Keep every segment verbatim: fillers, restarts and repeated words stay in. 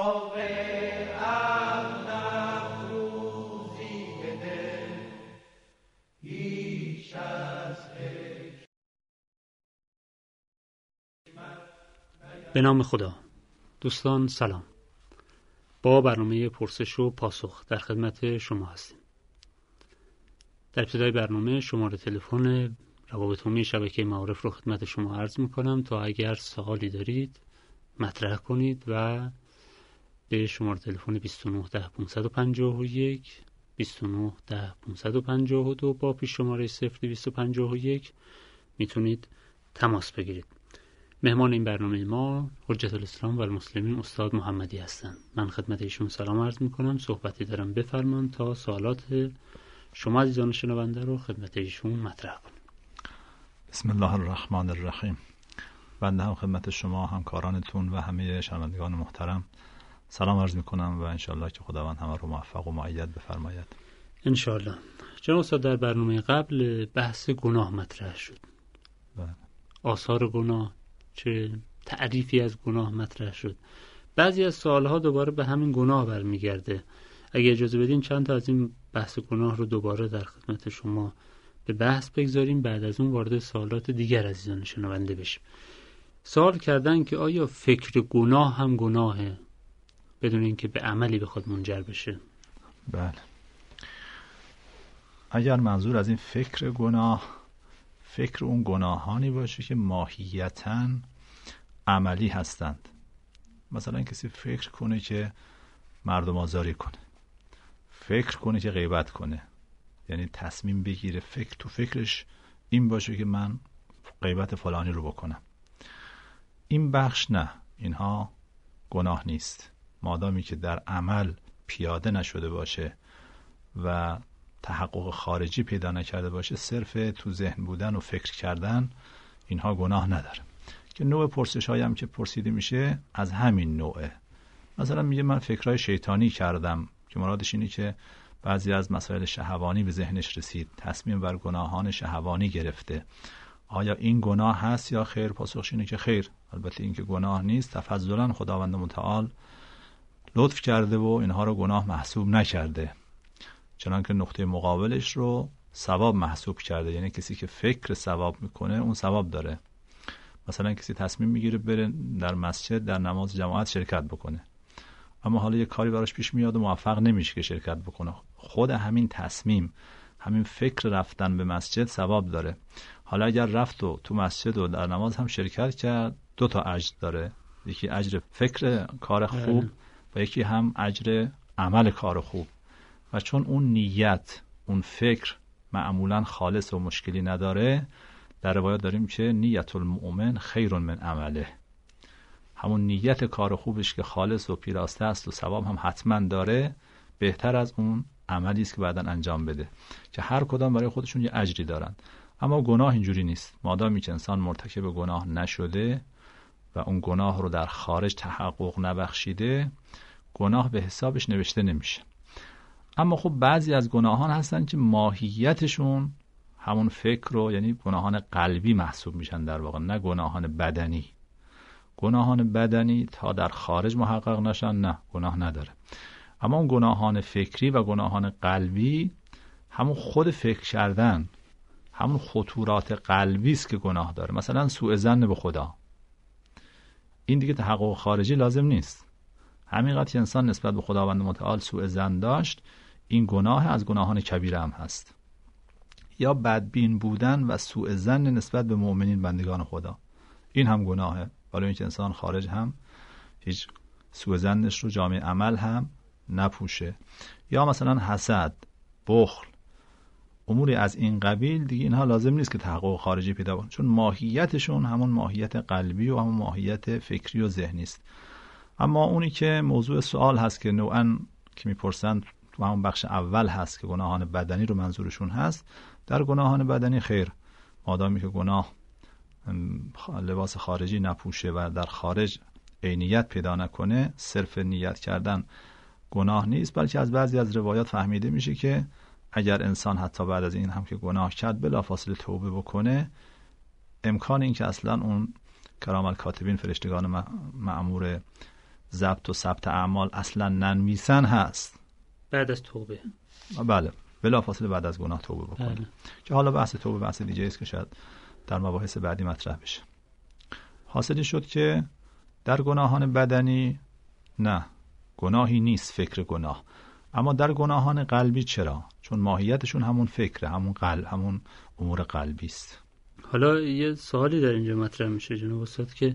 به نام خدا. دوستان سلام. با برنامه پرسش و پاسخ در خدمت شما هستیم. در ابتدای برنامه شماره تلفن روابط عمومی شبکه معارف رو خدمت شما عرض می‌کنم تا اگر سوالی دارید مطرح کنید و به شماره تلفن بیست و نه ده پانصد و پنجاه و یک بیست و نه ده پانصد و پنجاه و دو با پیش شماره صفر دویست و پنجاه و یک میتونید تماس بگیرید. مهمان این برنامه ما حجت الاسلام و المسلمین استاد محمدی هستند. من خدمت ایشون سلام عرض میکنم. صحبتی دارم بفرمان تا سوالات شما عزیزان شنونده رو خدمت ایشون مطرح کنم. بسم الله الرحمن الرحیم. بنده هم خدمت شما همکارانتون و همه شنوندگان محترم سلام عرض میکنم و انشالله که خداوند همه رو موفق و مؤید بفرماید. انشالله. جناب استاد، در برنامه قبل بحث گناه مطرح شد. بله. آثار گناه، چه تعریفی از گناه مطرح شد. بعضی از سوالها دوباره به همین گناه برمیگرده. اگه اجازه بدین چند تا از این بحث گناه رو دوباره در خدمت شما به بحث بگذاریم، بعد از اون وارد سوالات دیگر عزیزان شنونده بشیم. سوال کردن که آیا فکر گناه هم گناهه بدون اینکه به عملی بخواد منجر بشه؟ بله. اگر منظور از این فکر گناه فکر اون گناهانی باشه که ماهیتاً عملی هستند، مثلا کسی فکر کنه که مردم آزاری کنه، فکر کنه که غیبت کنه، یعنی تصمیم بگیره فکر تو فکرش این باشه که من غیبت فلانی رو بکنم، این بخش نه، اینها گناه نیست مادامی که در عمل پیاده نشده باشه و تحقق خارجی پیدا نکرده باشه، صرف تو ذهن بودن و فکر کردن، اینها گناه نداره. که نوع پرسش هایم که پرسیده میشه از همین نوعه. مثلا میگه من فکرهای شیطانی کردم، که مرادش اینه که بعضی از مسائل شهوانی به ذهنش رسید، تصمیم بر گناهان شهوانی گرفته. آیا این گناه هست یا خیر؟ پاسخش اینه که خیر. البته این که گناه نیست، تفضلا خداوند متعال لطف کرده و اینها رو گناه محسوب نکرده، چنانکه نقطه مقابلش رو ثواب محسوب کرده. یعنی کسی که فکر ثواب میکنه اون ثواب داره. مثلا کسی تصمیم میگیره بره در مسجد در نماز جماعت شرکت بکنه، اما حالا یه کاری براش پیش میاد و موفق نمیشه که شرکت بکنه، خود همین تصمیم، همین فکر رفتن به مسجد ثواب داره. حالا اگر رفت و تو مسجد و در نماز هم شرکت کرد، دو تا اجر داره، یکی اجر فکر کار خوب و یکی هم اجر عمل کار خوب. و چون اون نیت، اون فکر معمولا خالص و مشکلی نداره، در روایات داریم که نیت المؤمن خیر من عمله، همون نیت کار خوبش که خالص و پیراسته است و ثواب هم حتما داره، بهتر از اون عملی است که بعداً انجام بده، که هر کدام برای خودشون یه اجری دارن. اما گناه اینجوری نیست. مادامی که انسان مرتکب گناه نشده و اون گناه رو در خارج تحقق نبخشیده، گناه به حسابش نوشته نمیشه. اما خب بعضی از گناهان هستن که ماهیتشون همون فکر رو، یعنی گناهان قلبی محسوب میشن در واقع، نه گناهان بدنی. گناهان بدنی تا در خارج محقق نشن نه گناه نداره، اما اون گناهان فکری و گناهان قلبی، همون خود فکر کردن، همون خطورات قلبی است که گناه داره. مثلا سوء ظن به خدا، این دیگه تحقق خارجی لازم نیست. همینقدر که انسان نسبت به خداوند متعال سوء ظن داشت، این گناه از گناهان کبیره هم هست. یا بدبین بودن و سوء ظن نسبت به مؤمنین بندگان خدا، این هم گناهه، ولی اینکه انسان خارج هم هیچ سوء ظنش رو جامعه عمل هم نپوشه. یا مثلا حسد، بخل، اموری از این قبیل، دیگه اینها لازم نیست که تحقق خارجی پیدا کنه، چون ماهیتشون همون ماهیت قلبی و همون ماهیت فکری و ذهنی است. اما اونی که موضوع سوال هست که نوعاً که میپرسند تو همون بخش اول هست که گناهان بدنی رو منظورشون هست، در گناهان بدنی خیر، مادامی که گناه لباس خارجی نپوشه و در خارج عینیت پیدا نکنه، صرف نیت کردن گناه نیست، بلکه از بعضی از روایات فهمیده میشه که اگر انسان حتی بعد از این هم که گناه کرد بلافاصله توبه بکنه، امکان این که اصلا اون کرام الکاتبین، فرشتگان مأمور ضبط و ثبت اعمال اصلا ننویسن هست. بعد از توبه. بله، بلافاصله بعد از گناه توبه بکنه. بله. که حالا بحث توبه بحث دیگه است که شاید در مباحث بعدی مطرح بشه. حاصلی شد که در گناهان بدنی نه، گناهی نیست فکر گناه، اما در گناهان قلبی چرا؟ چون ماهیتشون همون فکره، همون قلب، همون امور قلبی است. حالا یه سوالی در اینجا مطرح میشه جناب استاد که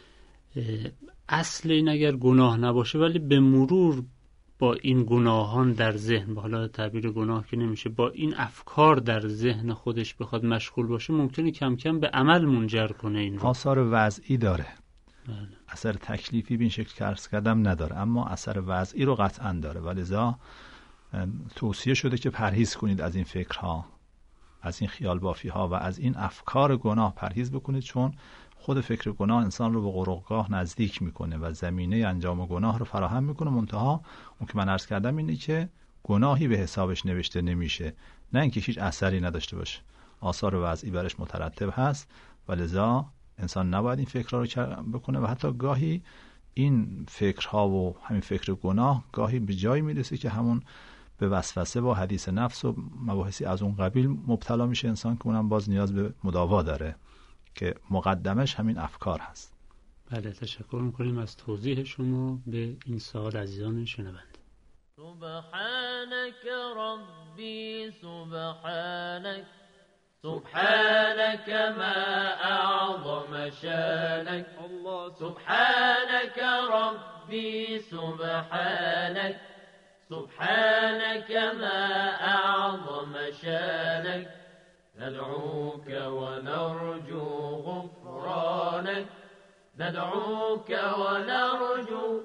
اصل این اگر گناه نباشه ولی به مرور با این گناهان در ذهن، با حالا تعبیر گناه که نمیشه، با این افکار در ذهن خودش بخواد مشغول باشه، ممکنه کم کم به عمل منجر کنه. این رو آثار وضعی داره. بله. اثر تکلیفی به این شکل که عرض کردم نداره، اما اثر وضعی رو قطعا داره و لذا توصیه شده که پرهیز کنید از این فکرها، از این خیال بافی ها و از این افکار گناه پرهیز بکنید، چون خود فکر گناه انسان رو به قرقگاه نزدیک میکنه و زمینه انجام گناه رو فراهم میکنه. منتها اون که من عرض کردم اینه که گناهی به حسابش نوشته نمیشه، نه اینکه هیچ اثری نداشته باشه، آثار وضعی برش مترتب هست و لذا انسان نباید این فکرها رو بکنه. و حتی گاهی این فکرها و همین فکر گناه گاهی به جایی میرسه که همون به وسوسه و حدیث نفس و مباحثی از اون قبیل مبتلا میشه انسان، که اونم باز نیاز به مداوا داره که مقدمش همین افکار هست. بله، تشکر میکنیم از توضیح شما به این سوال عزیزان شنونده. سبحانك ربي سبحانك سبحانك ما أعظم شانك الله سبحانك ربي سبحانك سبحانك ما أعظم شانك ندعوك ونرجو غفرانك ندعوك ونرجو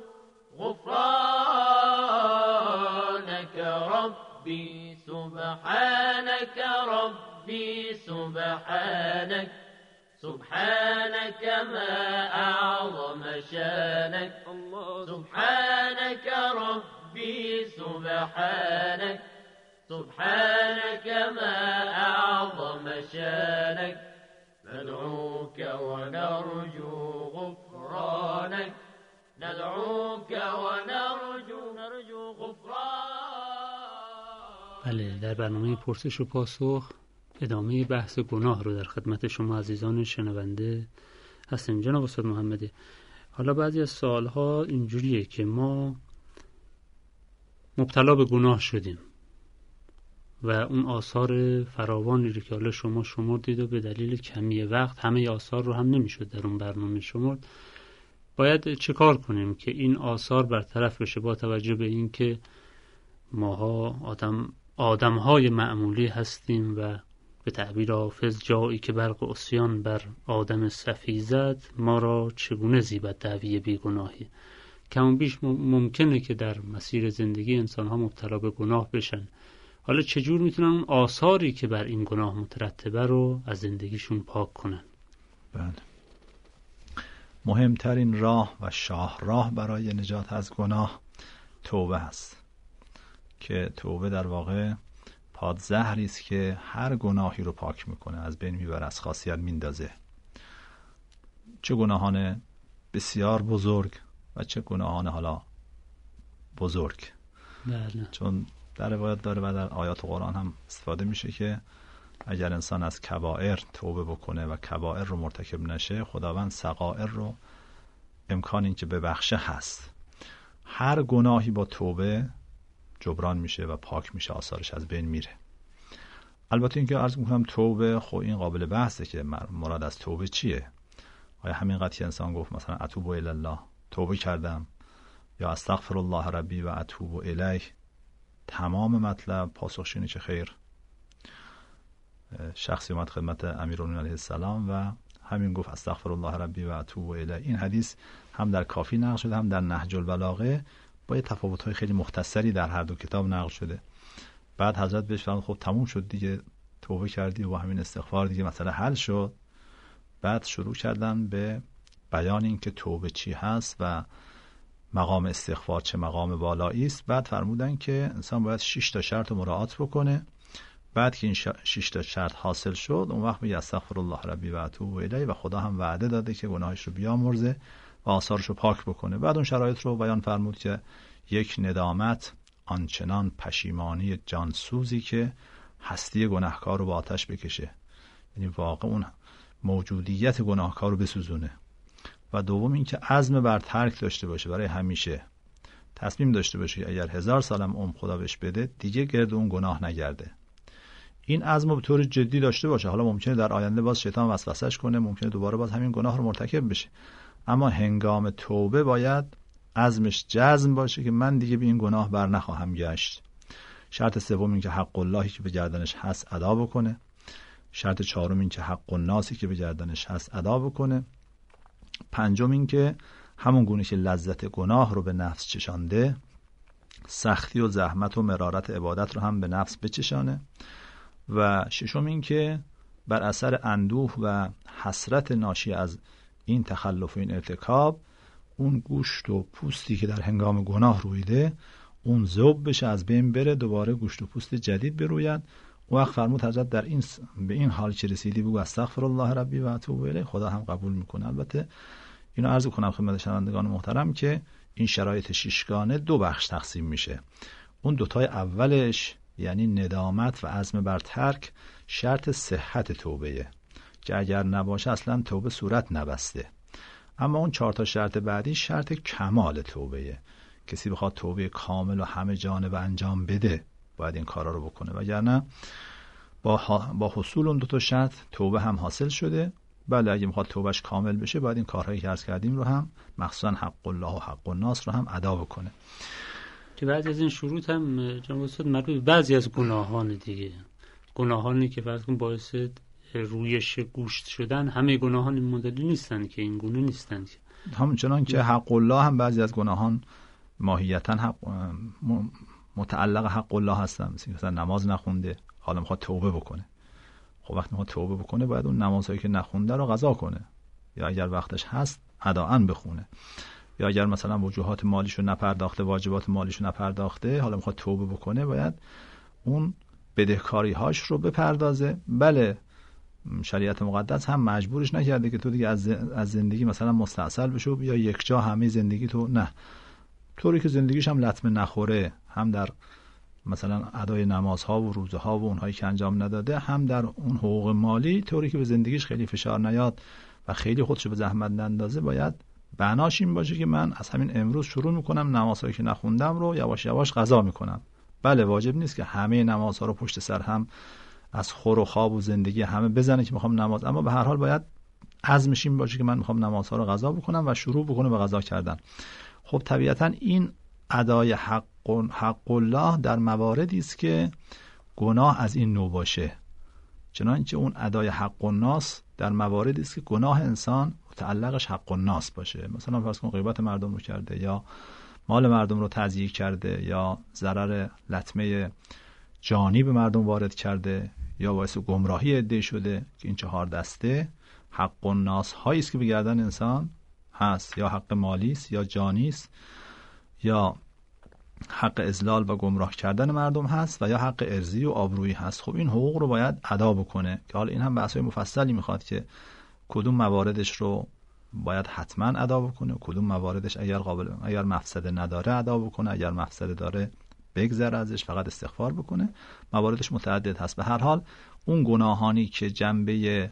غفرانك ربي سبحانك ربي سبحانك سبحانك ما أعظم شانك سبحانك ربي سبحانك سبحانك ما أعظم شانك ندعوك ونرجو غفرانك ندعوك ونرجو نرجو غفرانك. بله، در برنامه پرسش و پاسخ ادامه بحث گناه رو در خدمت شما عزیزان شنونده هستیم. جناب استاد محمدی، حالا بعضی از سوالها اینجوریه که ما مبتلا به گناه شدیم و اون آثار فراوانی رو که حالا شما شمردید و به دلیل کمی وقت همه آثار رو هم نمیشد در اون برنامه شمرد، باید چه کار کنیم که این آثار برطرف بشه، با توجه به این که ماها آدم آدم‌های معمولی هستیم و به تعبیر حافظ جایی که برق عصیان بر آدم صفی زد ما را چگونه زیبد دعوی بیگناهی. کم و بیش ممکنه که در مسیر زندگی انسان‌ها مبتلا به گناه بشن. حالا چجور میتونن اون آثاری که بر این گناه مترتبه رو از زندگیشون پاک کنن؟ بله، مهمترین راه و شاهراه برای نجات از گناه توبه است که توبه در واقع پادزهری است که هر گناهی رو پاک میکنه، از بین میبره، از خاصیت میندازه، چه گناهان بسیار بزرگ و چه گناهان حالا بزرگ. بله. چون در روایت داره و در آیات قرآن هم استفاده میشه که اگر انسان از کبائر توبه بکنه و کبائر رو مرتکب نشه، خداوند صغائر رو امکان این که ببخشه هست. هر گناهی با توبه جبران میشه و پاک میشه، آثارش از بین میره. البته اینکه عرض میکنم توبه خب این قابل بحثه که مراد از توبه چیه. آیا همین قضیه که انسان گفت مثلا اتوب الی الله، توبه کردم، یا استغفر الله ربی و اتوب الیه، تمام مطلب پاسخش اینه که خیر. شخصی اومد خدمت امیرالمومنین علیه السلام و همین گفت استغفر الله ربی و اتوب الیه. این حدیث هم در کافی نقل شده هم در نهج البلاغه با یه تفاوت‌های خیلی مختصری در هر دو کتاب نقل شده. بعد حضرت بهش فرمود خب تموم شد دیگه، توبه کردی و همین استغفار دیگه مسئله حل شد. بعد شروع کردن به بیان این که توبه چی هست و مقام استغفار چه مقام بالایی است. بعد فرمودن که انسان باید شش تا شرط مراعات بکنه. بعد که این شش تا شرط حاصل شد، اون وقت میگه استغفر الله ربی و اتوب الیه و خدا هم وعده داده که گناهش رو بیامرزه و آثارش رو پاک بکنه. بعد اون شرایط رو بیان فرمود که یک ندامت آنچنان پشیمانی جانسوزی که هستی گناهکار رو با آتش بکشه، یعنی واقع اون موجودیت گناهکار رو بسوزونه. و دوم این که عزم بر ترک داشته باشه، برای همیشه تصمیم داشته باشه که اگر هزار سالم عمر خدا بهش بده دیگه گرد اون گناه نگرده. این عزم رو به طور جدی داشته باشه. حالا ممکنه در آینده باز شیطان وسوسه‌اش کنه، ممکنه دوباره باز همین گناه رو مرتکب بشه، اما هنگام توبه باید عزمش جزم باشه که من دیگه به این گناه بر نخواهم گشت. شرط سوم این که حق اللهی که به گردنش هست ادا بکنه. شرط چهارم این که حق الناسی که به گردنش هست ادا بکنه. پنجم این که همون گونه که لذت گناه رو به نفس چشانده، سختی و زحمت و مرارت عبادت رو هم به نفس بچشانه. و ششم این که بر اثر اندوه و حسرت ناشی از این تخلف و این ارتکاب، اون گوشت و پوستی که در هنگام گناه رویده اون ذوب بشه، از بین بره، دوباره گوشت و پوست جدید بروید. و وقت فرمود حضرت در این به این حال که رسیدی بگو استغفر الله ربی و اتوب الیه، خدا هم قبول میکنه. البته اینو عرض کنم خدمت شنوندگان محترم که این شرایط ششگانه دو بخش تقسیم میشه. اون دوتای اولش یعنی ندامت و عزم بر ترک شرط صحت توبهه که اگر نباشه اصلا توبه صورت نبسته. اما اون چهار تا شرط بعدی شرط کمال توبهه. کسی بخواد توبه کامل و همه جانبه انجام بده باید این کارا رو بکنه، وگرنه با با حصول اون دو تا شرط توبه هم حاصل شده. بله اگه میخواد توبهش کامل بشه باید این کارهایی که عرض کردیم رو هم، مخصوصا حق الله و حق الناس رو هم ادا بکنه. که بعضی از این شروط هم جناب استاد مربوط به بعضی از گناهان دیگه، گناهانی که فرض کن باعث رویش گوشت شدن، همه گناهان این مدلی نیستن که این گونه نیستن. همچنان که حق الله هم بعضی از گناهان ماهیتا حق متعلق حق الله هستن، مثلا نماز نخونده حالا میخواد توبه بکنه، خب وقتی میخواد توبه بکنه باید اون نمازهایی که نخونده رو قضا کنه، یا اگر وقتش هست اداءً بخونه، یا اگر مثلا وجوهات مالیشو نپرداخته، واجبات مالیشو نپرداخته، حالا میخواد توبه بکنه باید اون بدهکاری هاش رو بپردازه. بله شریعت مقدس هم مجبورش نکرده که تو دیگه از از زندگی مثلا مستعسل بشو یا یک جا همه زندگی تو، نه، طوری که زندگیش هم لطمه نخوره، هم در مثلا ادای نمازها و روزها و اونهایی که انجام نداده، هم در اون حقوق مالی طوری که به زندگیش خیلی فشار نیاد و خیلی خودشو به زحمت نندازه. باید بناش این باشه که من از همین امروز شروع میکنم نمازهایی که نخوندم رو یواش یواش قضا میکنم. بله واجب نیست که همه نمازها رو پشت سر هم از خور و خواب و زندگی همه بزنه که میخوام نماز، اما به هر حال باید عزمش این باشه که من میخوام نمازها رو قضا بکنم و شروع بکنه به قضا کردن. خب طبیعتا این ادای حق حق الله در مواردی است که گناه از این نوع باشه، چنانچه اون ادای حق الناس در مواردی است که گناه انسان متعلقش حق الناس باشه. مثلا فرض کن غیبت مردم رو کرده، یا مال مردم رو تضییع کرده، یا ضرر لطمه جانی به مردم وارد کرده، یا باعث گمراهی عده‌ای شده، که این چهار دسته حق الناس هایی است که به گردن انسان هست، یا حق مالی است، یا جانی است، یا حق اذلال و گمراه کردن مردم هست، و یا حق ارضی و آبرویی هست. خب این حقوق رو باید ادا بکنه که حالا این هم بحث‌های مفصلی میخواد که کدوم مواردش رو باید حتما ادا بکنه، کدوم مواردش اگر قابل اگر مفسده نداره ادا بکنه، اگر مفسده داره بگذره ازش، فقط استغفار بکنه. مواردش متعدد هست. به هر حال اون گناهانی که جنبه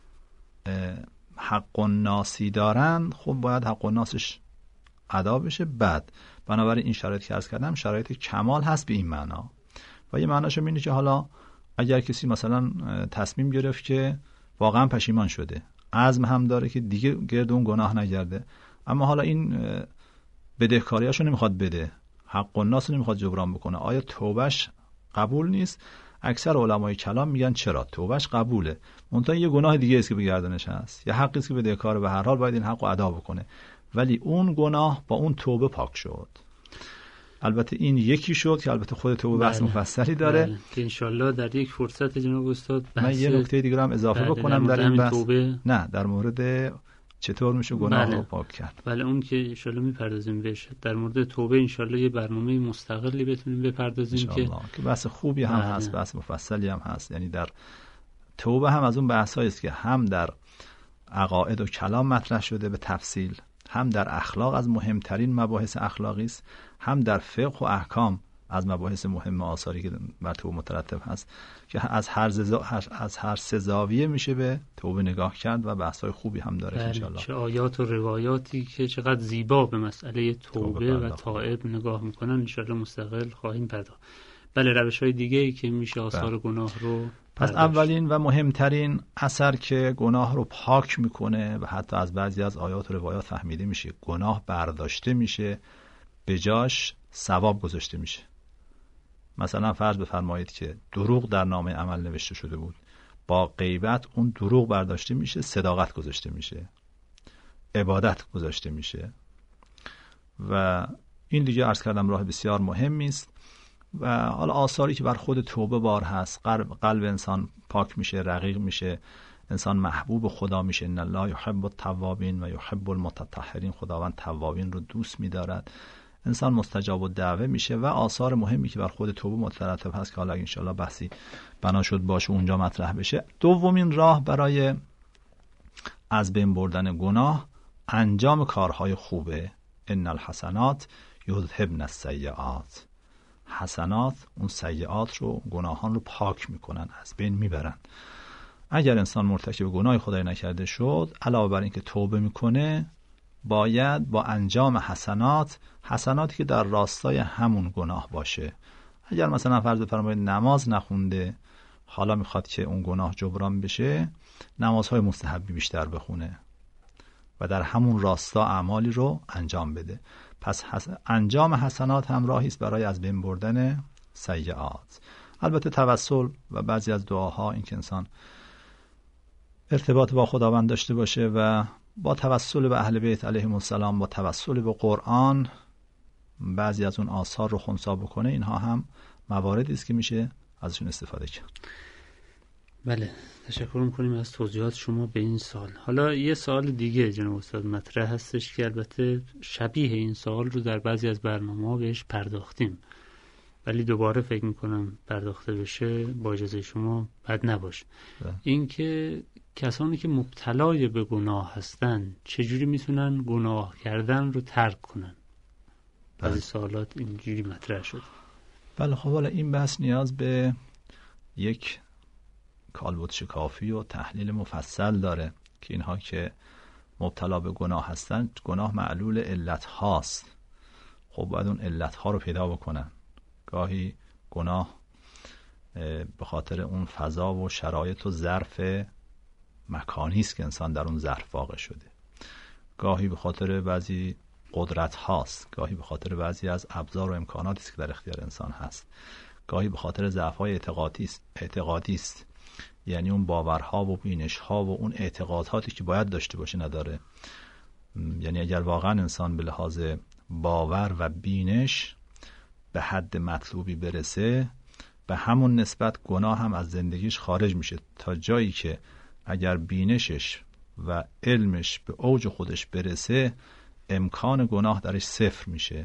حق الناسی دارن خب باید حق الناسش ادا بشه. بعد بنابراین این شرایط که عرض کردم شرایط کمال هست به این معنا. و یه معناش اینه که حالا اگر کسی مثلا تصمیم گرفت که واقعا پشیمان شده، عزم هم داره که دیگه گرد اون گناه نگرده، اما حالا این بدهکاریاشو نمیخواد بده، حق الناس نمیخواد جبران بکنه، آیا توبهش قبول نیست؟ اکثر علمای کلام میگن چرا توبهش قبوله، منتها یه گناه دیگه است که به گردنش هست، یه حقی است که بدهکاره، به هر حال باید این حقو ادا بکنه، ولی اون گناه با اون توبه پاک شد. البته این یکی شد که البته خود توبه بحث مفصلی داره، بله. که انشالله در یک فرصت جناب استاد من یه نکته دیگه هم اضافه بله. بکنم در, در این بحث توبه. نه در مورد چطور میشه گناه بله. رو پاک کرد. بله اون که انشالله میپردازیم بهش. در مورد توبه انشالله یه برنامه مستقلی بتونیم بپردازیم که که بحث خوبی هم بله. هست، بحث مفصلی هم هست. یعنی در توبه هم از اون بحثایی است که هم در عقاید و کلام مطرح شده به تفصیل، هم در اخلاق از مهمترین مباحث اخلاقی است، هم در فقه و احکام از مباحث مهم آثاری که بر توبه مترتب هست که از هر زا... از هر سه زاویه میشه به توبه نگاه کرد و بحث‌های خوبی هم داره ان شاء الله. چه آیات و روایاتی که چقدر زیبا به مسئله توبه, توبه و تائب نگاه میکنن ان شاء الله مستقل خواهیم پرداخت. بله، روش‌های دیگه‌ای که میشه آثار بله. گناه رو پس اولین و مهمترین اثر که گناه رو پاک میکنه و حتی از بعضی از آیات و روایات فهمیده میشه گناه برداشته میشه، به جاش ثواب گذاشته میشه. مثلا فرض بفرمایید که دروغ در نامه عمل نوشته شده بود، با غیبت اون دروغ برداشته میشه، صداقت گذاشته میشه، عبادت گذاشته میشه و این دیگه عرض کردم راه بسیار مهمی است. و حالا آثاری که بر خود توبه بار هست، قلب انسان پاک میشه، رقیق میشه، انسان محبوب خدا میشه. ان الله یحب التوابین و یحب المتطهرین، خداوند توابین رو دوست می‌دارد. انسان مستجاب الدعوه میشه و آثار مهمی که بر خود توبه مترتب هست که حالا ان شاء الله بحثی بنا شد باشه اونجا مطرح بشه. دومین راه برای از بین بردن گناه انجام کارهای خوبه. ان الحسنات یذهبن السیئات، حسنات اون سیئات رو، گناهان رو پاک میکنن، از بین میبرن. اگر انسان مرتکب گناه خدای نکرده شد، علاوه بر این که توبه میکنه، باید با انجام حسنات، حسناتی که در راستای همون گناه باشه. اگر مثلا فرض بفرمایید نماز نخونده، حالا میخواد که اون گناه جبران بشه، نمازهای مستحبی بیشتر بخونه و در همون راستا اعمالی رو انجام بده. پس حس... انجام حسنات هم راهی است برای از بین بردن سیئات. البته توسل و بعضی از دعاها، این که انسان ارتباط با خداوند داشته باشه و با توسل به اهل بیت علیهم السلام، با توسل به قرآن بعضی از اون آثار رو خنثی بکنه، اینها هم مواردی است که میشه ازشون استفاده کرد. بله، تشکر میکنیم از توضیحات شما به این سال. حالا یه سوال دیگه جناب استاد مطرح هستش که البته شبیه این سوال رو در بعضی از برنامه‌ها بهش پرداختیم، ولی دوباره فکر میکنم پرداخته بشه با اجازه شما بد نباشه. این که کسانی که مبتلای به گناه هستن چجوری میتونن گناه کردن رو ترک کنن؟ بعضی سوالات اینجوری مطرح شد. بله خب حالا این بحث نیاز به یک کالبد شکافی و تحلیل مفصل داره که اینها که مبتلا به گناه هستن، گناه معلول علت هاست. خب باید اون علت ها رو پیدا بکنن. گاهی گناه به خاطر اون فضا و شرایط و ظرف مکانی است که انسان در اون ظرف واقع شده، گاهی به خاطر بعضی قدرت هاست، گاهی به خاطر بعضی از ابزار و امکاناتی است که در اختیار انسان هست، گاهی به خاطر ضعف‌های اعتقادی است اعتقادی است یعنی اون باورها و بینش‌ها و اون اعتقاداتی که باید داشته باشه نداره. یعنی اگر واقعا انسان به لحاظ باور و بینش به حد مطلوبی برسه، به همون نسبت گناه هم از زندگیش خارج میشه، تا جایی که اگر بینشش و علمش به اوج خودش برسه، امکان گناه درش صفر میشه.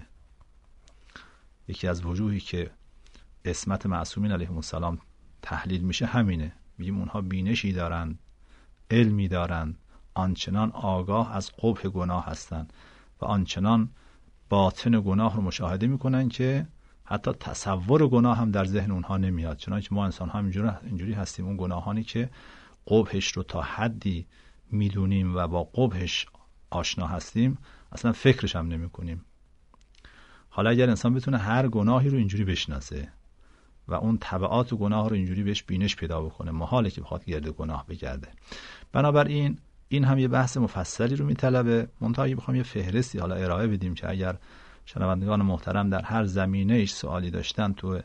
یکی از وجوهی که عصمت معصومین علیهم السلام تحلیل میشه همینه. میگیم اونها بینشی دارن، علمی دارن، آنچنان آگاه از قبح گناه هستن و آنچنان باطن گناه رو مشاهده میکنن که حتی تصور گناه هم در ذهن اونها نمیاد. چنانکه ما انسان ها اینجوری هستیم، اون گناهانی که قبحش رو تا حدی میدونیم و با قبحش آشنا هستیم، اصلا فکرش هم نمی کنیم. حالا اگر انسان بتونه هر گناهی رو اینجوری بشناسه و اون تبعات گناه رو اینجوری بهش بینش پیدا بکنه، محاله که بخواد گرد گناه بگرده. بنابراین این هم یه بحث مفصلی رو میطلبه. منتها اگه بخوام یه فهرستی حالا ارائه بدیم که اگر شنوندگان محترم در هر زمینه ایش سوالی داشتن تو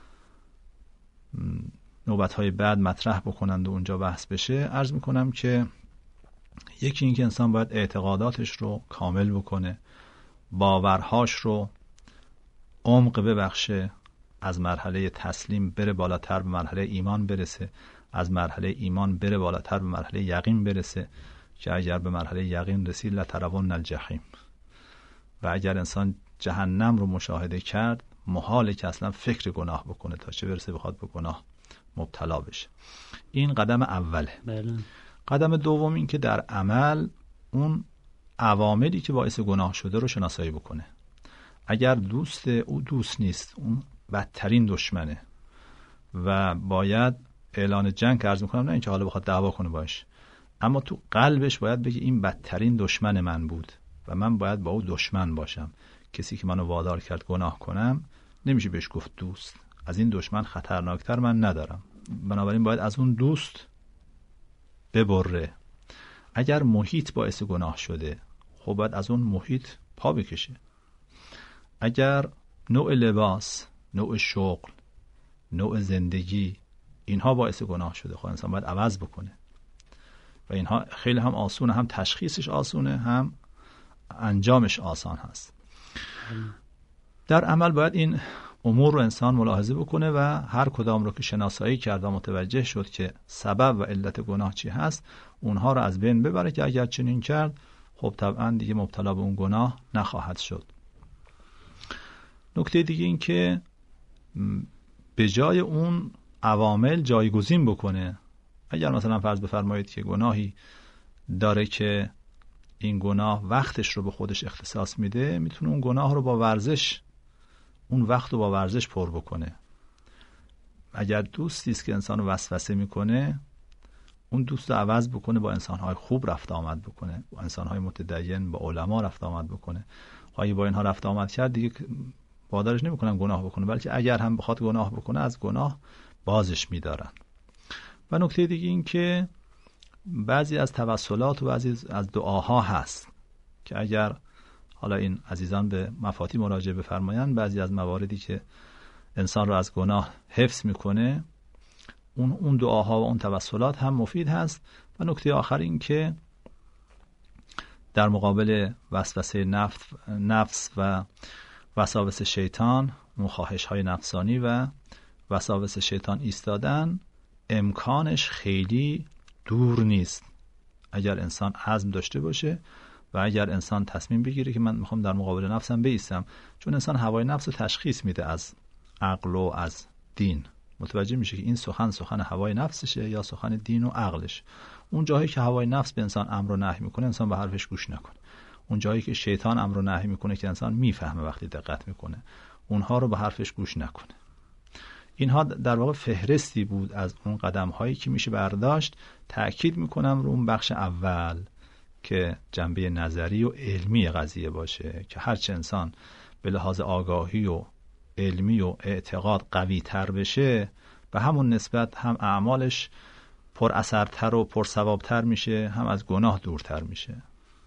نوبت‌های بعد مطرح بکنند و اونجا بحث بشه، عرض میکنم که یکی این که انسان باید اعتقاداتش رو کامل بکنه، باورهاش رو عمق ببخشه، از مرحله تسلیم بره بالاتر به مرحله ایمان برسه، از مرحله ایمان بره بالاتر به مرحله یقین برسه که اگر به مرحله یقین رسید لترون الجحیم، و اگر انسان جهنم رو مشاهده کرد محاله که اصلا فکر گناه بکنه تا چه برسه بخواد به گناه مبتلا بشه. این قدم اوله. بله. قدم دوم این که در عمل اون عواملی که باعث گناه شده رو شناسایی بکنه. اگر دوست او دوست نیست، اون بدترین دشمنه و باید اعلان جنگ عرض میکنم، نه اینکه حالا بخواد دعوا کنه باش، اما تو قلبش باید بگه این بدترین دشمن من بود و من باید با او دشمن باشم. کسی که منو وادار کرد گناه کنم نمیشه بهش گفت دوست. از این دشمن خطرناکتر من ندارم. بنابراین باید از اون دوست ببره. اگر محیط باعث گناه شده، خب باید از اون محیط پا بکشه. اگر نوع لباس، نوع شغل، نوع زندگی، اینها باعث گناه شده، خب انسان باید عوض بکنه. و اینها خیلی هم آسونه، هم تشخیصش آسونه، هم انجامش آسان هست. در عمل باید این امور رو انسان ملاحظه بکنه و هر کدام رو که شناسایی کرد و متوجه شد که سبب و علت گناه چی هست، اونها رو از بین ببره که اگر چنین کرد خب طبعا دیگه مبتلا به اون گناه نخواهد شد. نکته دیگه این که به جای اون عوامل جایگزین بکنه. اگر مثلا فرض بفرمایید که گناهی داره که این گناه وقتش رو به خودش اختصاص میده، میتونه اون گناه رو با ورزش، اون وقت رو با ورزش پر بکنه. اگر دوستی است که انسان رو وسوسه میکنه، اون دوست رو عوض بکنه، با انسانهای خوب رفت آمد بکنه، با انسانهای متدین، با علما رفت آمد بکنه. خواهی با اینها رفت آمد کرد، دیگه وادارش نمیکنن گناه بکنه، بلکه اگر هم بخواد گناه بکنه از گناه بازش میدارن. و نکته دیگه این که بعضی از توسلات و بعضی از دعاها هست که اگر حالا این عزیزان به مفاتیح مراجعه بفرمایند، بعضی از مواردی که انسان را از گناه حفظ میکنه، اون اون دعاها و اون توسلات هم مفید هست. و نکته آخر این که در مقابل وسوسه نفس نفس و وساوس شیطان، مخواهش های نفسانی و وساوس شیطان ایستادن امکانش خیلی دور نیست. اگر انسان عزم داشته باشه و اگر انسان تصمیم بگیره که من میخوام در مقابل نفسم بایستم، چون انسان هوای نفس رو تشخیص میده از عقل و از دین، متوجه میشه که این سخن سخن هوای نفسشه یا سخن دین و عقلش. اون جایی که هوای نفس به انسان امر و نهی میکنه، انسان به حرفش گوش نکنه. اون جایی که شیطان امر و نهی میکنه که انسان میفهمه وقتی دقت میکنه، اونها رو به حرفش گوش نکنه. اینها در واقع فهرستی بود از اون قدم هایی که میشه برداشت. تأکید میکنم رو اون بخش اول که جنبه نظری و علمی قضیه باشه، که هرچه انسان به لحاظ آگاهی و علمی و اعتقاد قوی تر بشه، به همون نسبت هم اعمالش پر اثرتر و پر ثوابتر میشه، هم از گناه دورتر میشه.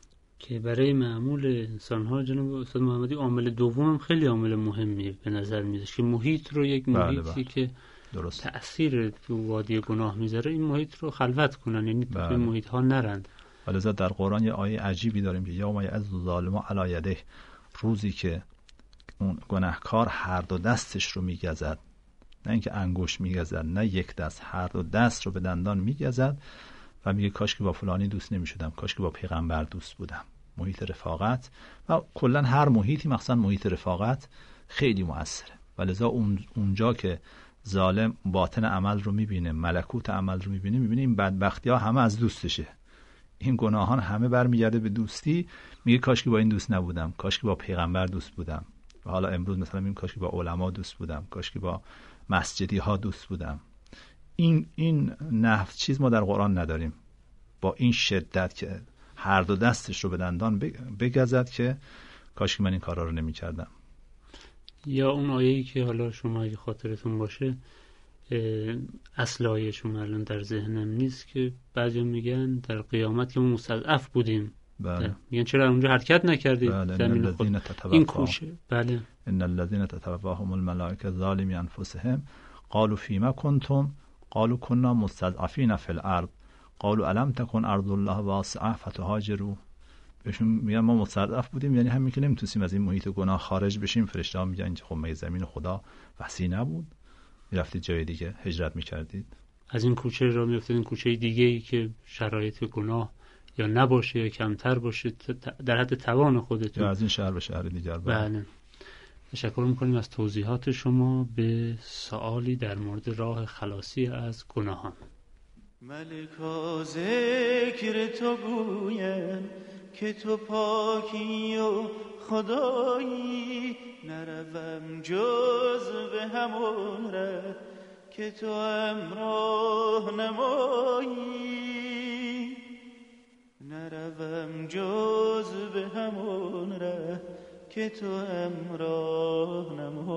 که برای معمول انسان ها جناب استاد محمدی عامل دوم خیلی عامل مهمی به نظر میاد که محیط رو، یک محیطی بله بله. که درست. تأثیر تو وادی گناه میذاره، این محیط رو خلوت کنن، یعنی تو بله. محیط ها نرند. ولذا در قرآن یه آیه عجیبی داریم که یوم یعض الظالم علی یده، روزی که اون گناهکار هر دو دستش رو میگزد، نه اینکه انگشت میگزد، نه یک دست، هر دو دست رو به دندان میگزد و میگه کاش که با فلانی دوست نمیشدم، کاش که با پیغمبر دوست بودم. محیط رفاقت و کلا هر محیطی، مخصوصا محیط رفاقت، خیلی موثره. ولذا اون اونجا که ظالم باطن عمل رو میبینه، ملکوت عمل رو میبینه، میبینه این بدبختی ها همه از دوستشه، این گناهان همه برمیگرده به دوستی. میگه کاش که با این دوست نبودم، کاش که با پیغمبر دوست بودم. و حالا امروز مثلا میگم کاش که با علما دوست بودم، کاش که با مسجدی ها دوست بودم. این این نفس چیز ما در قرآن نداریم با این شدت که هر دو دستش رو به دندان بگزد که کاش که من این کارا رو نمی کردم. یا اون آیه‌ای که حالا شما اگه خاطرتون باشه، اصل آیه شما الان در ذهنم نیست، که بعضی میگن در قیامت که ما مستضعف بودیم، بله. میگن چرا اونجا حرکت نکردید؟ بله. زمین خود این کوشه. بله. ان الذين تتوفاهم الملائکه ظالمی انفسهم قالوا فیما کنتم قالوا كنا مستضعفین فی الارض قالوا الم تکن ارض الله واسعه فتهاجروا. بهشون میگن ما مستضعف بودیم، یعنی همین که نمیتونیم از این محیط گناه خارج بشیم. فرشته‌ها میگن خب مگه زمین خدا وسیع نبود؟ میرفتید جای دیگه هجرت میکردید، از این کوچه را میافتید این کوچه دیگه ای که شرایط گناه یا نباشه یا کمتر باشه در حد توان خودتون، یا از این شهر به شهر دیگر. بله. تشکر میکنیم از توضیحات شما. به سوالی در مورد راه خلاصی از گناهان. ملکا ذکر تو گویم که تو پاکی و خدایی، نروم جز به همون ره که تو امراه نمایی، نروم جز به همون ره که تو امراه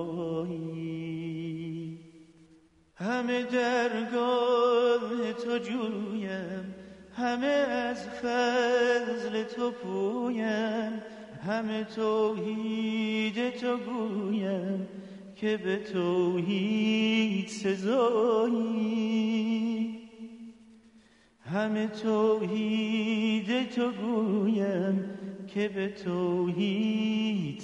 نمایی. همه درگاه تو جویم، همه از فضل تو پویم، همه توحید تو گویم که به توحید سزایی، همه توحید تو گویم که به توحید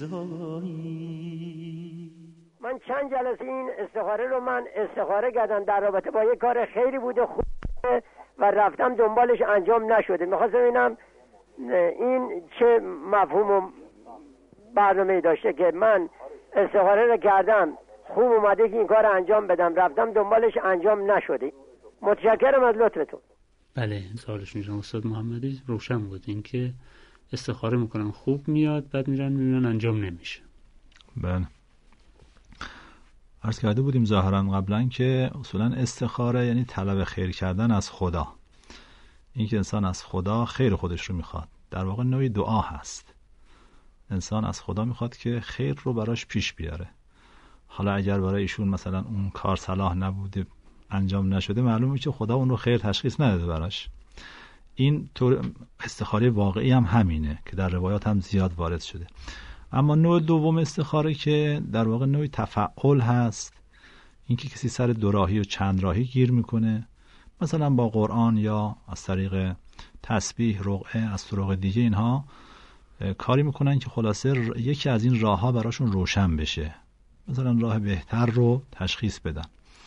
سزایی. من چند جلسه این استخاره رو من استخاره کردم در رابطه با یک کار خیری بوده خوب و رفتم دنبالش انجام نشده. میخواستم ببینم این چه مفهوم و برنامه‌ای داشته که من استخاره رو کردم خوب اومده که این کار انجام بدم، رفتم دنبالش انجام نشده. متشکرم از لطفتون. بله، سوالش میشم استاد محمدی روشن بود، این که استخاره میکنن خوب میاد، بعد میرن میبینن انجام نمیشه. بله، عرض کرده بودیم ظاهرا قبلا که اصولا استخاره یعنی طلب خیر کردن از خدا. این که انسان از خدا خیر خودش رو میخواد، در واقع نوعی دعا هست. انسان از خدا میخواد که خیر رو براش پیش بیاره. حالا اگر برای ایشون مثلا اون کار صلاح نبوده، انجام نشده، معلومه که خدا اون رو خیر تشخیص نداده براش. این طور استخاره واقعی هم همینه که در روایات هم زیاد وارد شده. اما نوع دوم استخاره که در واقع نوعی تفعول هست، این که کسی سر دو راهی و چند راهی گیر میکنه، مثلا با قرآن یا از طریق تسبیح، رقعه، از طرق دیگه اینها کاری میکنن که خلاصه یکی از این راه ها براشون روشن بشه، مثلا راه بهتر رو تشخیص بدن.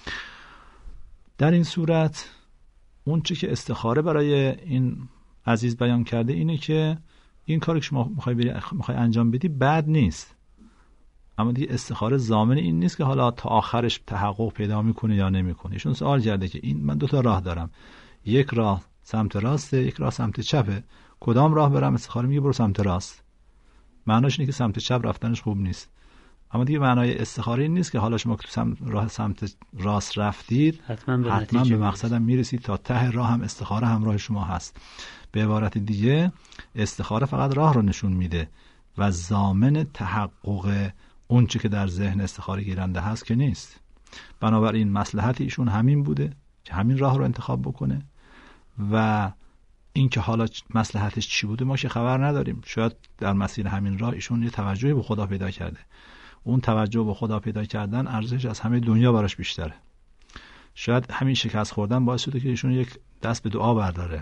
در این صورت اون چی که استخاره برای این عزیز بیان کرده اینه که این کاری که شما میخوای بری میخوای انجام بدی بد نیست، اما دیگه استخاره ضامن این نیست که حالا تا آخرش تحقق پیدا میکنه یا نمیکنه. ایشون سوال کرده که این من دو تا راه دارم، یک راه سمت راسته، یک راه سمت چپه، کدام راه برم؟ استخاره میگه برو سمت راست. معناش اینه که سمت چپ رفتنش خوب نیست، اما دیگه معنای استخاره این نیست که حالا شما که تو سمت راه سمت راست رفتید حتما به, حتما به مقصدم میرسید، تا ته راه هم استخاره همراه شما هست. به عبارت دیگه استخاره فقط راه رو نشون میده و ضامن تحقق اون چی که در ذهن استخاره گیرنده هست که نیست. بنابراین مصلحت ایشون همین بوده که همین راه رو انتخاب بکنه و این که حالا مصلحتش چی بوده ما که خبر نداریم. شاید در مسیر همین راه ایشون یه توجهی به خدا پیدا کرده، اون توجه به خدا پیدا کردن ارزش از همه دنیا براش بیشتره. شاید همین شکست خوردن باعث شده که ایشون یک دست به دعا برداره،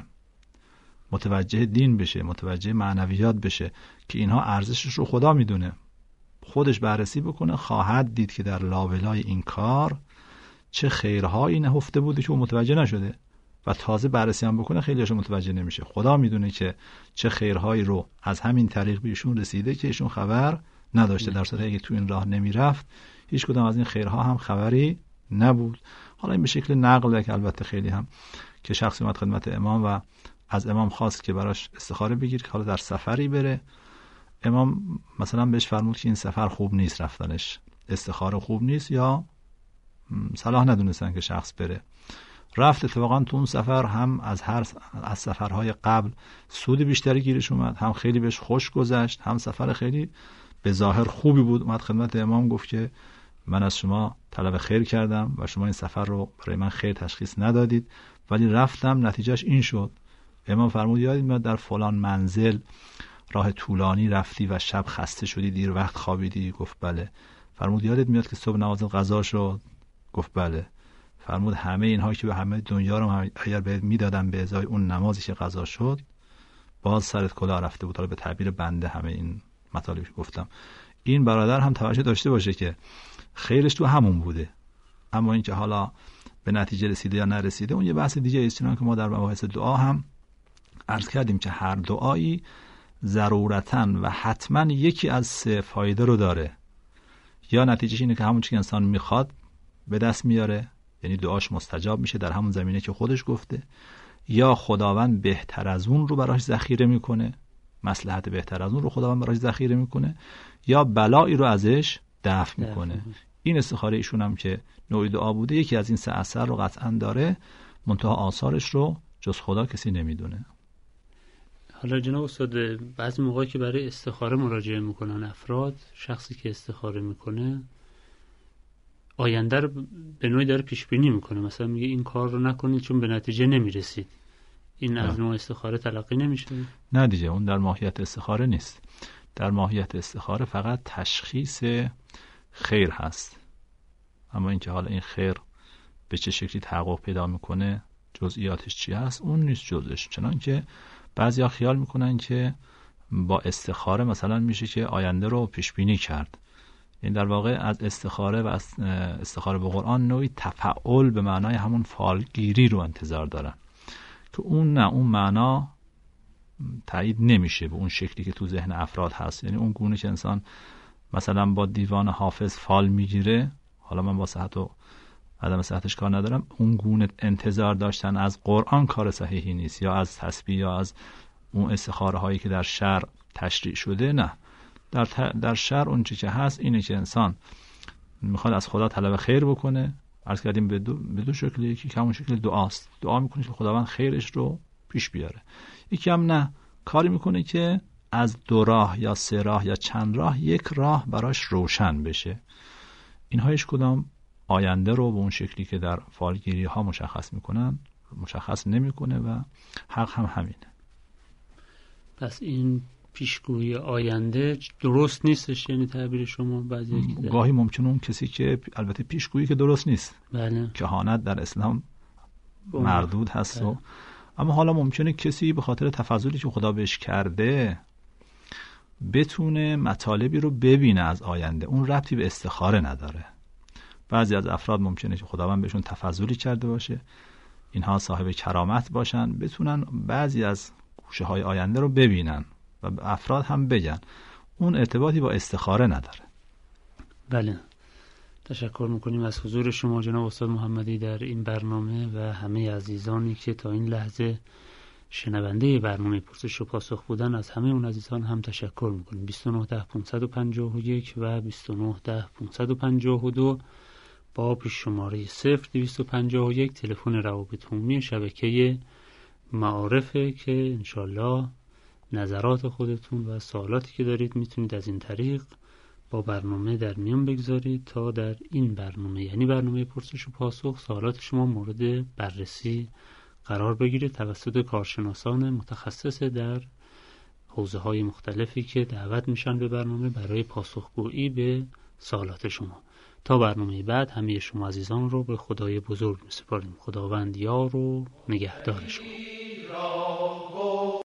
متوجه دین بشه، متوجه معنویات بشه که اینها ارزشش رو خدا میدونه. خودش بررسی بکنه، خواهد دید که در لابلای این کار چه خیرهایی نهفته بوده که او متوجه نشده و تازه بررسی هم بکنه خیلیش متوجه نمیشه. خدا میدونه که چه خیرهایی رو از همین طریق بهشون رسیده که ایشون خبر نداشته، در صورتی اگه تو این راه نمیرفت هیچ کدام از این خیرها هم خبری نبود. حالا این به شکل نقل که البته خیلی هم که شخصی اومد خدمت امام و از امام خواست که براش استخاره بگیر که حالا در سفری بره. امام مثلا بهش فرمود که این سفر خوب نیست، رفتنش استخاره خوب نیست یا صلاح ندونستن که شخص بره. رفت، اتفاقا تو اون سفر هم از هر از سفرهای قبل سود بیشتری گیرش اومد، هم خیلی بهش خوش گذشت، هم سفر خیلی به ظاهر خوبی بود. اومد خدمت امام گفت که من از شما طلب خیر کردم و شما این سفر رو برای من خیر تشخیص ندادید، ولی رفتم نتیجهش این شد. امام فرمود یادت میاد در فلان منزل راه طولانی رفتی و شب خسته شدی، دیر وقت خوابیدی؟ گفت بله. فرمود یادت میاد که صبح نماز قضا شد؟ گفت بله. فرمود همه اینها که به همه دنیا رو اگر بهت میدادن به ازای اون نمازی که قضا شد باز سرت کلاه رفته بود. حالا به تعبیر بنده همه این مطالبی که گفتم، این برادر هم توجه داشته باشه که خیرش تو همون بوده، اما اینکه حالا به نتیجه رسیده یا نرسیده اون یه بحث دیگه است. چون که ما در مباحث دعا هم عرض کردیم که هر دعایی ضرورتاً و حتماً یکی از سه فایده رو داره. یا نتیجهش اینه که همون چیزی که انسان میخواد به دست میاره، یعنی دعاش مستجاب میشه در همون زمینه که خودش گفته، یا خداوند بهتر از اون رو براش ذخیره میکنه، مصلحت بهتر از اون رو خداوند براش ذخیره میکنه یا بلایی رو ازش دفع میکنه. این استخاره ایشون هم که نوعی دعا بوده، یکی از این سه اثر رو قطعا داره، منتها آثارش رو جز خدا کسی نمیدونه. حالا جناب استاد، بعضی موقعی که برای استخاره مراجعه میکنن افراد، شخصی که استخاره میکنه آینده رو به نوعی داره پیش بینی میکنه، مثلا میگه این کار رو نکنید چون به نتیجه نمیرسید، این از نوع استخاره تلقی نمیشه؟ نه دیگه، اون در ماهیت استخاره نیست. در ماهیت استخاره فقط تشخیص خیر هست، اما اینکه حالا این خیر به چه شکلی تحقق پیدا میکنه، جزئیاتش چی هست، اون نیست جزش. چنان که بعضیا خیال میکنن که با استخاره مثلا میشه که آینده رو پیش بینی کرد. این در واقع از استخاره و از استخاره به قرآن نوعی تفعول به معنای همون فالگیری رو انتظار دارن که اون نه، اون معنا تایید نمیشه به اون شکلی که تو ذهن افراد هست. یعنی اون گونه که انسان مثلا با دیوان حافظ فال میگیره، حالا من با صحت و عدم صحتش کار ندارم، اون گونه انتظار داشتن از قرآن کار صحیحی نیست، یا از تسبیح یا از اون استخاره هایی که در شرع تشریع شده. نه، در در شرع اون چیزی که هست اینه که انسان میخواد از خدا طلب خیر بکنه. عرض کردیم به دو, به دو شکل، یکی که همون شکل دعاست، دعا میکنه که خداوند خیرش رو پیش بیاره. یکی هم نه، کاری میکنه که از دو راه یا سه راه یا چند راه یک راه براش روشن بشه. اینها هیچ کدام آینده رو به اون شکلی که در فالگیری ها مشخص میکنن مشخص نمیکنه و حق هم همینه. پس این پیشگویی آینده درست نیستش، یعنی تعبیر شما؟ بعضی گاهی ممکنه اون کسی که البته پیشگویی که درست نیست، بله، کهانت در اسلام مردود هست، و اما حالا ممکنه کسی به خاطر تفضلی که خدا بهش کرده بتونه مطالبی رو ببینه از آینده، اون ربطی به استخاره نداره. بعضی از افراد ممکنه که خداوند بهشون تفضلی کرده باشه، اینها صاحب کرامت باشن، بتونن بعضی از گوشه های آینده رو ببینن و به افراد هم بگن. اون ارتباطی با استخاره نداره. بله، تشکر میکنیم از حضور شما جناب استاد محمدی در این برنامه و همه عزیزانی که تا این لحظه شنونده برنامه پرسش و پاسخ بودن. از همه اون عزیزان هم تشکر میکنیم. بیست و نه ده پانصد و پنجاه و یک و بیست و نه ده پانصد و پنجاه و دو با پیش شماره صفر دویست و پنجاه و یک تلفن روابط عمومی شبکه معارفه که انشالله نظرات خودتون و سوالاتی که دارید میتونید از این طریق با برنامه در میان بگذارید تا در این برنامه، یعنی برنامه پرسش و پاسخ، سوالات شما مورد بررسی قرار بگیره توسط کارشناسان متخصص در حوزه های مختلفی که دعوت میشن به برنامه برای پاسخگویی به سوالات شما. تا برنامه بعد همه شما عزیزان رو به خدای بزرگ میسپاریم. خداوند یار و نگهدار شما.